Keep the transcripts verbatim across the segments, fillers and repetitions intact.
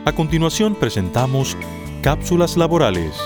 A continuación presentamos Cápsulas Laborales.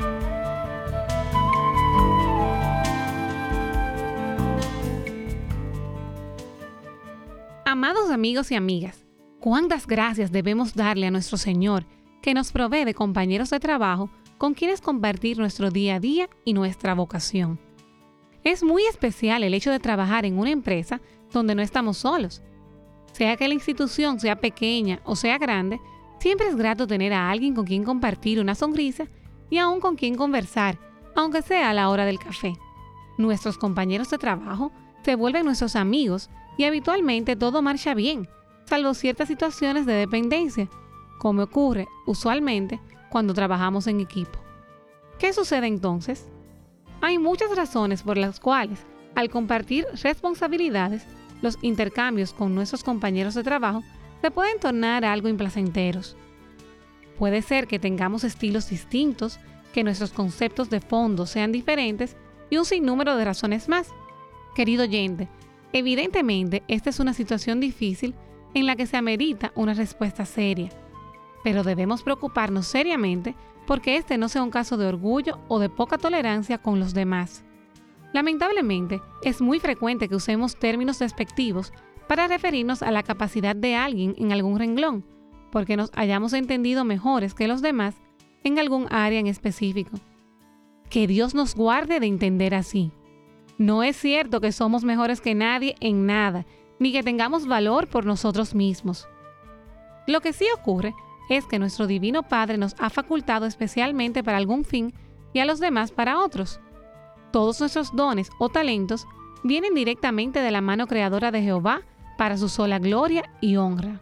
Amados amigos y amigas, cuántas gracias debemos darle a nuestro Señor que nos provee de compañeros de trabajo con quienes compartir nuestro día a día y nuestra vocación. Es muy especial el hecho de trabajar en una empresa donde no estamos solos. Sea que la institución sea pequeña o sea grande, siempre es grato tener a alguien con quien compartir una sonrisa y aún con quien conversar, aunque sea a la hora del café. Nuestros compañeros de trabajo se vuelven nuestros amigos y habitualmente todo marcha bien, salvo ciertas situaciones de dependencia, como ocurre usualmente cuando trabajamos en equipo. ¿Qué sucede entonces? Hay muchas razones por las cuales, al compartir responsabilidades, los intercambios con nuestros compañeros de trabajo se pueden tornar algo implacenteros. Puede ser que tengamos estilos distintos, que nuestros conceptos de fondo sean diferentes y un sinnúmero de razones más. Querido oyente, evidentemente esta es una situación difícil en la que se amerita una respuesta seria, pero debemos preocuparnos seriamente porque este no sea un caso de orgullo o de poca tolerancia con los demás. Lamentablemente, es muy frecuente que usemos términos despectivos para referirnos a la capacidad de alguien en algún renglón, porque nos hayamos entendido mejores que los demás en algún área en específico. Que Dios nos guarde de entender así. No es cierto que somos mejores que nadie en nada, ni que tengamos valor por nosotros mismos. Lo que sí ocurre es que nuestro Divino Padre nos ha facultado especialmente para algún fin y a los demás para otros. Todos nuestros dones o talentos vienen directamente de la mano creadora de Jehová para su sola gloria y honra.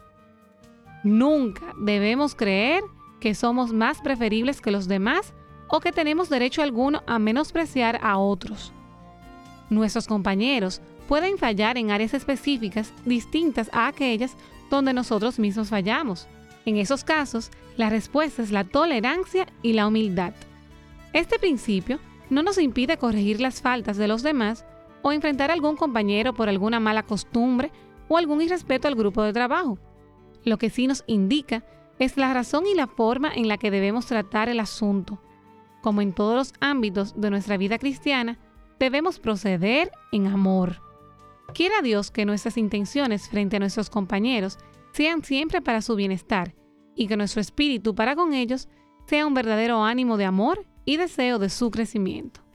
Nunca debemos creer que somos más preferibles que los demás o que tenemos derecho alguno a menospreciar a otros. Nuestros compañeros pueden fallar en áreas específicas distintas a aquellas donde nosotros mismos fallamos. En esos casos, la respuesta es la tolerancia y la humildad. Este principio no nos impide corregir las faltas de los demás o enfrentar a algún compañero por alguna mala costumbre o algún irrespeto al grupo de trabajo. Lo que sí nos indica es la razón y la forma en la que debemos tratar el asunto. Como en todos los ámbitos de nuestra vida cristiana, debemos proceder en amor. Quiera Dios que nuestras intenciones frente a nuestros compañeros sean siempre para su bienestar y que nuestro espíritu para con ellos sea un verdadero ánimo de amor y deseo de su crecimiento.